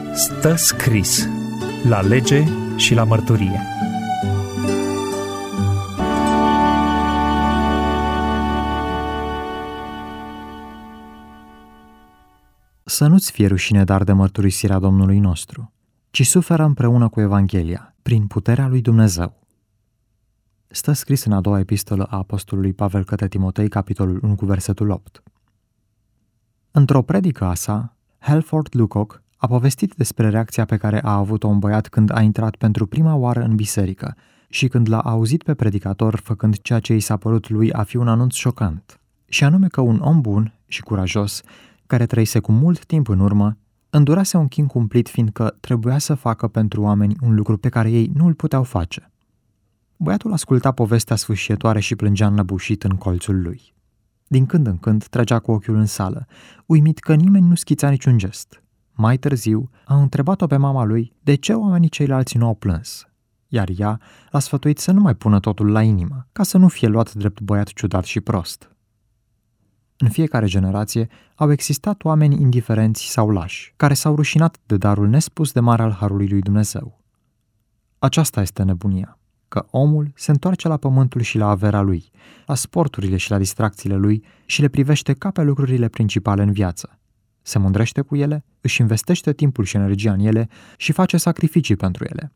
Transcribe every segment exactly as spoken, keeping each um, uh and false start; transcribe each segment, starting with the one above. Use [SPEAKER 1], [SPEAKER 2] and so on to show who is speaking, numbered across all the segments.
[SPEAKER 1] Stă scris la lege și la mărturie.
[SPEAKER 2] Să nu-ți fie rușine dar de mărturisirea Domnului nostru, ci suferă împreună cu Evanghelia, prin puterea lui Dumnezeu. Stă scris în a doua epistolă a apostolului Pavel către Timotei, capitolul unu cu versetul opt. Într-o predică a sa, Halford Lucock a povestit despre reacția pe care a avut-o un băiat când a intrat pentru prima oară în biserică și când l-a auzit pe predicator făcând ceea ce i s-a părut lui a fi un anunț șocant, și anume că un om bun și curajos, care trăise cu mult timp în urmă, îndurase un chin cumplit fiindcă trebuia să facă pentru oameni un lucru pe care ei nu îl puteau face. Băiatul asculta povestea sfâșietoare și plângea înăbușit în colțul lui. Din când în când trăgea cu ochiul în sală, uimit că nimeni nu schița niciun gest. Mai târziu a întrebat-o pe mama lui de ce oamenii ceilalți nu au plâns, iar ea l-a sfătuit să nu mai pună totul la inimă, ca să nu fie luat drept băiat ciudat și prost. În fiecare generație au existat oameni indiferenți sau lași, care s-au rușinat de darul nespus de mare al harului lui Dumnezeu. Aceasta este nebunia, că omul se întoarce la pământul și la averea lui, la sporturile și la distracțiile lui și le privește ca pe lucrurile principale în viață. Se mândrește cu ele, își investește timpul și energia în ele și face sacrificii pentru ele.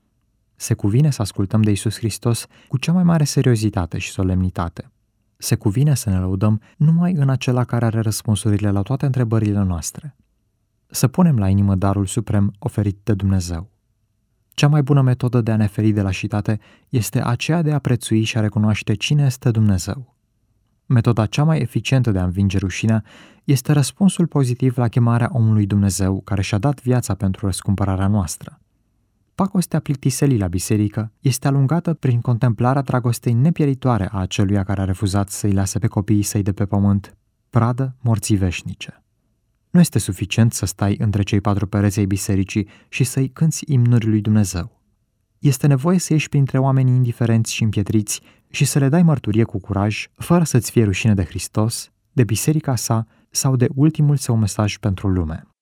[SPEAKER 2] Se cuvine să ascultăm de Iisus Hristos cu cea mai mare seriozitate și solemnitate. Se cuvine să ne lăudăm numai în acela care are răspunsurile la toate întrebările noastre. Să punem la inimă darul suprem oferit de Dumnezeu. Cea mai bună metodă de a ne feri de lașitate este aceea de a prețui și a recunoaște cine este Dumnezeu. Metoda cea mai eficientă de a învinge rușinea este răspunsul pozitiv la chemarea omului Dumnezeu care și-a dat viața pentru răscumpărarea noastră. Pacostea plictiselii la biserică este alungată prin contemplarea dragostei nepieritoare a aceluia care a refuzat să-i lase pe copiii săi de pe pământ pradă morții veșnice. Nu este suficient să stai între cei patru pereți ai bisericii și să-i cânți imnuri lui Dumnezeu. Este nevoie să ieși printre oamenii indiferenți și împietriți și să le dai mărturie cu curaj, fără să-ți fie rușine de Hristos, de biserica sa sau de ultimul său mesaj pentru lume.